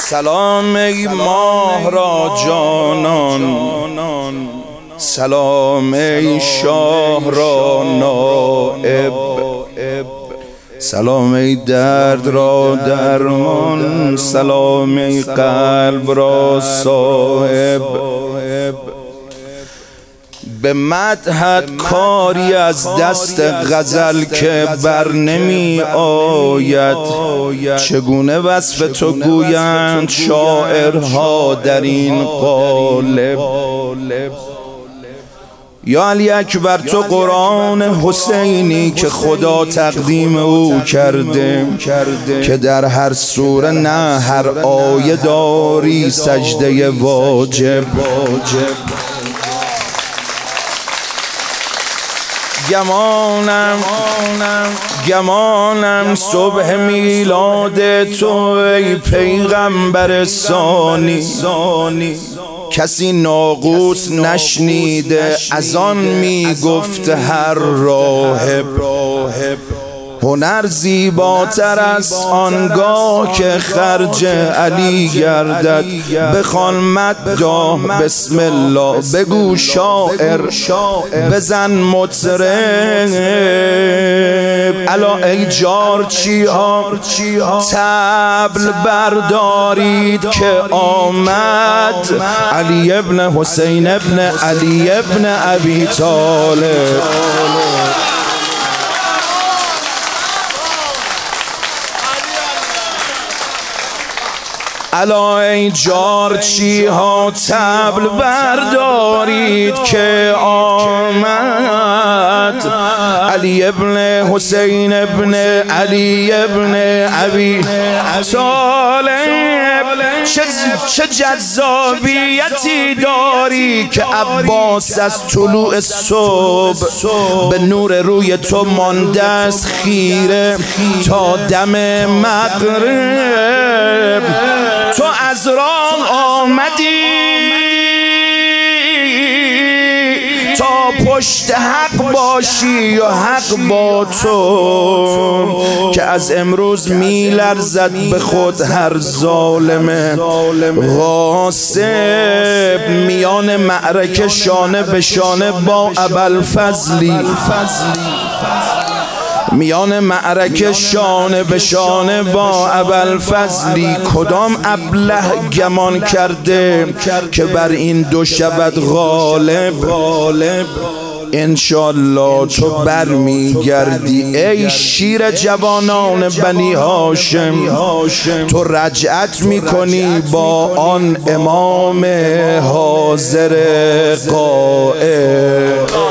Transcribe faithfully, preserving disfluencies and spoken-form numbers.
سلام ای ماه را جانان، سلام ای شاه را نائب، سلام ای درد را درمان، سلام ای قلب را صاحب. به مدحت کاری از دست غزل که بر نمی آید، چگونه وصف تو گویند شاعرها در این قالب. یا علی اکبر تو قرآن حسینی که خدا تقدیم او کرده، که در هر سوره نه هر آیه داری سجده واجب. گمانم گمانم صبح میلاد تو ای پیغمبر ثانی، کسی ناقوس نشنیده از آن میگفت هر راهب. هنر زیباتر از آنگاه که خرج علی گردد، بخوان مداح بسم الله، بگو شاعر بزن مطرب. الا ای جارچی ها طبل بردارید که آمد علی ابن حسین ابن علی ابن ابی طالب. الا ای جارچی ها طبل بردارید که آمد علی ابن حسین ابن علی ابن ابی طالب. چه جذابیتی داری که عباس از طلوع صبح به نور روی تو مانده است خیره تا دم مغرب. تو از راه آمدی تا پشت حق باشی و حق با تو، که از امروز میلرزد به خود هر ظالم غاصب. میان معرکه شانه به شانه با ابوالفضلی، میان معرکه شانه به شانه با ابوالفضلی، کدام ابله گمان کرده که بر این دو شود غالب. انشالله تو بر می گردی ای شیر جوانان بنی هاشم، تو رجعت می کنی با آن امام حاضر قائم.